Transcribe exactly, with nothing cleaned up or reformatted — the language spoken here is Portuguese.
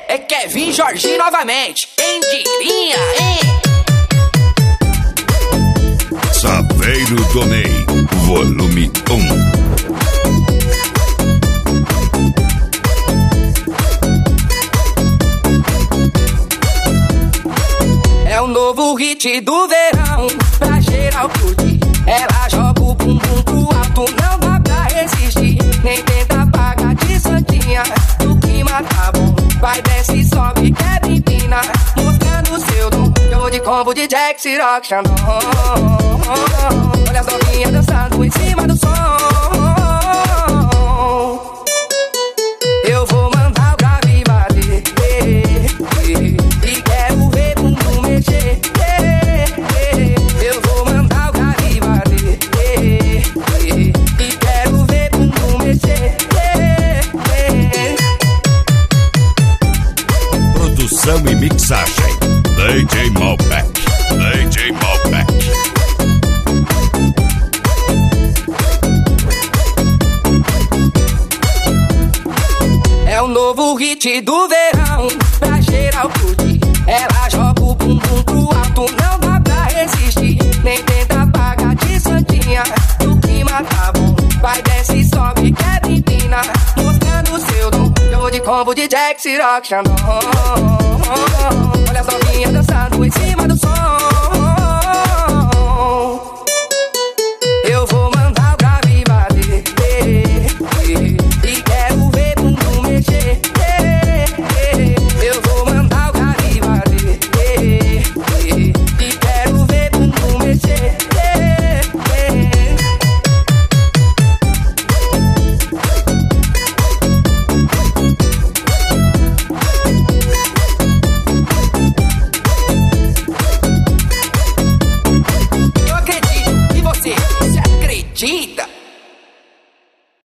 é Kevin Jorginho novamente. Quem diria, hein? Saveiro do Ney, volume um. É o novo hit do verão, pra geral curtir. Ela joga o bumbum pro alto, não dá pra resistir. Nem tenta pagar de santinha, o clima tá bom. Vai, desce, sobe, quebra, empina, mostrando seu dom. Eu vou de combo de Jack, Ciroc, Xandão. Olha as novinhas dançando em cima do som. Eu vou mandar o grave bater, e quero ver bumbum mexer. Eu vou mandar o grave bater, e quero ver bumbum mexer. Produção e mixagem, D J Malbec, D J Malbec. É o novo hit do verão, pra geral curtir. Ela joga o bumbum pro alto, não dá pra resistir. Nem tenta pagar de santinha, o clima tá bom. Vai, desce, sobe, quebra, empina, mostrando seu dom. Eu vou de combo de Jack, Ciroc, Xandão. Olha as novinhas dançando em cima do som. Eu vou mandar o grave bater, e quero ver bumbum mexer. Eu vou mandar o grave bater, e quero ver bumbum mexer. Eu acredito, e você, você acredita?